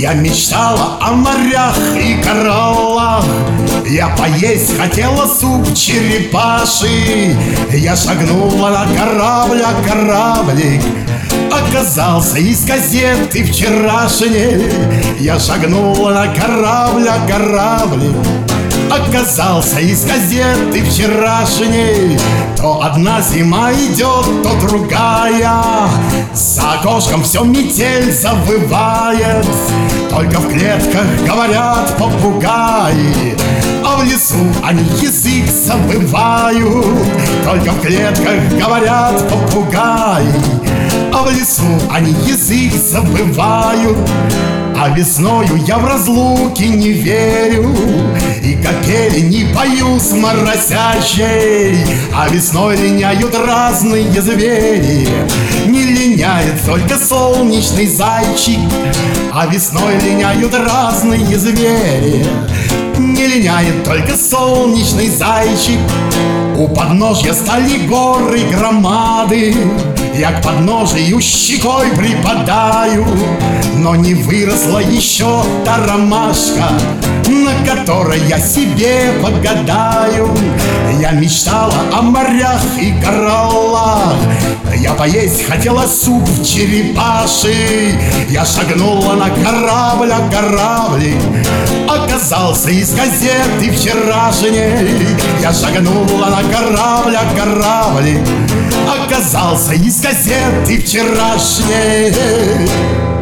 Я мечтала о морях и кораллах, я поесть хотела суп черепаший. Я шагнула на корабль, а кораблик оказался из газеты вчерашней. Я шагнула на корабль, а кораблик оказался из газеты вчерашней. То одна зима идет, то другая, за окошком все метель завывает. Только в клетках говорят попугаи, а в лесу они язык завывают. Только в клетках говорят попугаи, а в лесу они язык завывают. А весною я в разлуке не верю, и капели не пою с моросящей. А весной линяют разные звери, не линяет только солнечный зайчик. А весной линяют разные звери, не линяет только солнечный зайчик. У подножья стали горы громады, я к подножию щекой припадаю, но не выросла еще та ромашка, на которой я себе погадаю. Я мечтала о морях и кораллах, я поесть хотела суп черепаший. Я шагнула на корабль, а кораблик оказался из газеты вчерашней. Я шагнула на корабль, а кораблик оказался из газеты вчерашней.